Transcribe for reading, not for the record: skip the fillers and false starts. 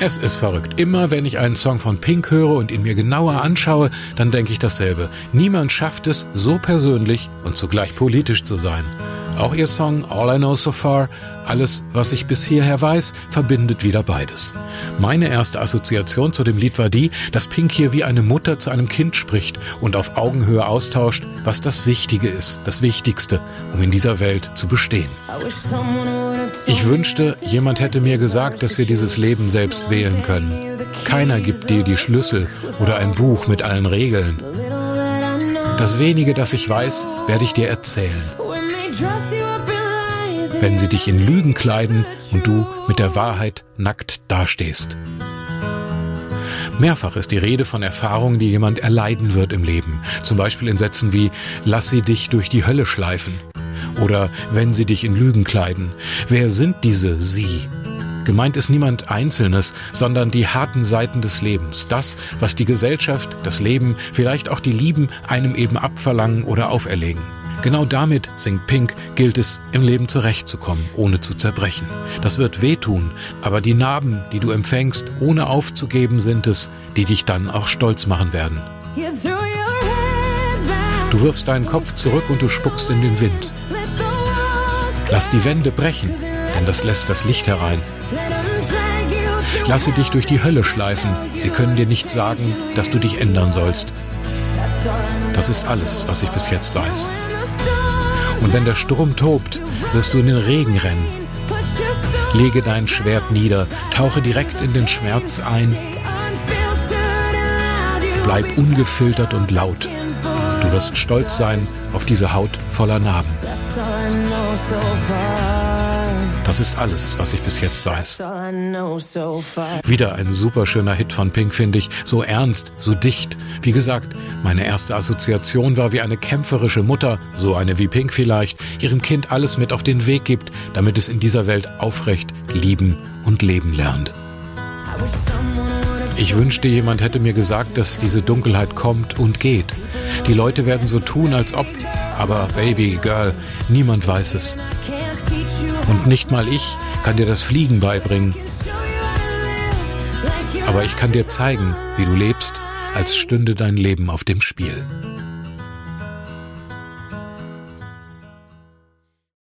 Es ist verrückt. Immer wenn ich einen Song von Pink höre und ihn mir genauer anschaue, dann denke ich dasselbe. Niemand schafft es, so persönlich und zugleich politisch zu sein. Auch ihr Song All I Know So Far, alles, was ich bis hierher weiß, verbindet wieder beides. Meine erste Assoziation zu dem Lied war die, dass Pink hier wie eine Mutter zu einem Kind spricht und auf Augenhöhe austauscht, was das Wichtige ist, das Wichtigste, um in dieser Welt zu bestehen. Ich wünschte, jemand hätte mir gesagt, dass wir dieses Leben selbst wählen können. Keiner gibt dir die Schlüssel oder ein Buch mit allen Regeln. Das wenige, das ich weiß, werde ich dir erzählen. Wenn sie dich in Lügen kleiden und du mit der Wahrheit nackt dastehst. Mehrfach ist die Rede von Erfahrungen, die jemand erleiden wird im Leben. Zum Beispiel in Sätzen wie „Lass sie dich durch die Hölle schleifen" oder „Wenn sie dich in Lügen kleiden". Wer sind diese Sie? Gemeint ist niemand Einzelnes, sondern die harten Seiten des Lebens. Das, was die Gesellschaft, das Leben, vielleicht auch die Lieben einem eben abverlangen oder auferlegen. Genau damit, singt Pink, gilt es, im Leben zurechtzukommen, ohne zu zerbrechen. Das wird wehtun, aber die Narben, die du empfängst, ohne aufzugeben, sind es, die dich dann auch stolz machen werden. Du wirfst deinen Kopf zurück und du spuckst in den Wind. Lass die Wände brechen, denn das lässt das Licht herein. Lass sie dich durch die Hölle schleifen, sie können dir nicht sagen, dass du dich ändern sollst. Das ist alles, was ich bis jetzt weiß. Und wenn der Sturm tobt, wirst du in den Regen rennen. Lege dein Schwert nieder, tauche direkt in den Schmerz ein. Bleib ungefiltert und laut. Du wirst stolz sein auf diese Haut voller Narben. Das ist alles, was ich bis jetzt weiß. Wieder ein superschöner Hit von Pink, finde ich. So ernst, so dicht. Wie gesagt, meine erste Assoziation war, wie eine kämpferische Mutter, so eine wie Pink vielleicht, ihrem Kind alles mit auf den Weg gibt, damit es in dieser Welt aufrecht lieben und leben lernt. Ich wünschte, jemand hätte mir gesagt, dass diese Dunkelheit kommt und geht. Die Leute werden so tun, als ob, aber Baby, Girl, niemand weiß es. Und nicht mal ich kann dir das Fliegen beibringen. Aber ich kann dir zeigen, wie du lebst, als stünde dein Leben auf dem Spiel.